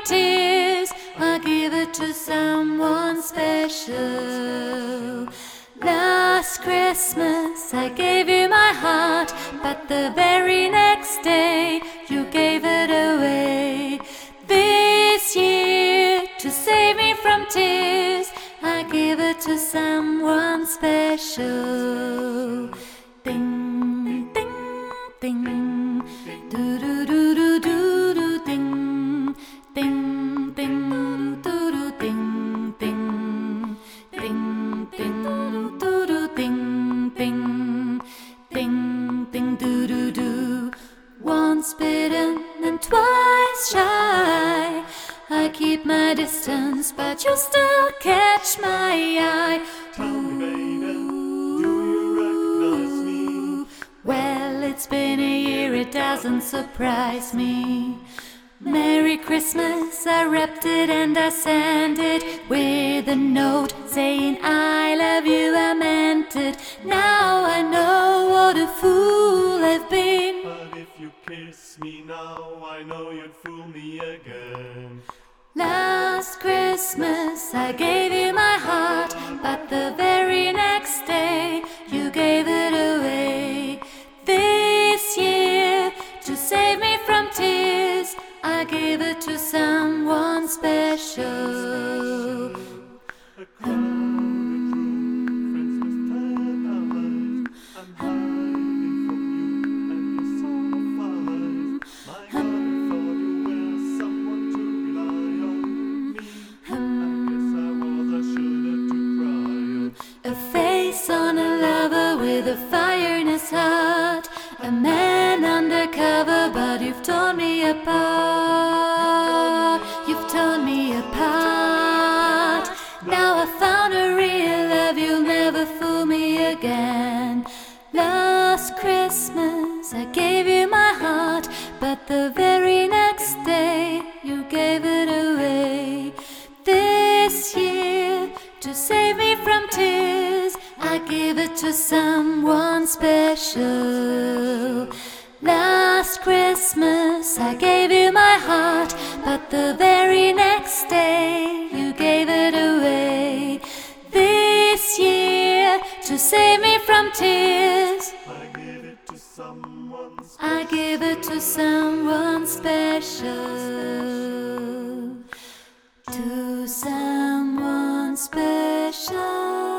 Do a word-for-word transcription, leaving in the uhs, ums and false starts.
tears, I give it to someone special. Last Christmas I gave you my heart, but the very next day you gave it away. This year, to save me from tears, I give it to someone special. Ding, ding, ding, do do do do do do, ding, ding, ding, do do, ding, ding, ding, ding, do do, ding, ding, ding, ding, do do do. Once bitten and twice shy, I keep my distance, but you still catch my eye. Tell me, baby, do you recognize me? Well, it's been a year, it doesn't surprise me. Merry Christmas, I wrapped it and I sent it with a note saying I love you, I meant it. Now I know what a fool I've been. But if you kiss me now, I know you'd fool me again. Last Christmas I gave you my heart, but the very next day you gave it away. This year, to save me from tears, I give it to someone special. A crowded room, friends with tired eyes. I'm hiding from you and your song of eyes. My heart, I thought you were someone to rely on me. I guess I was, I should have to cry. A face on a lover with a fire in his heart. A man undercover, but you've torn me apart. You've torn me apart. Now I found a real love, you'll never fool me again. Last Christmas I gave you my heart, but the very next day you gave it away. This year, to save me from tears, I give it to someone special. Last Christmas I gave you my heart, but the very next day you gave it away. This year, to save me from tears, I give it to someone special. I give it to someone special. To someone special.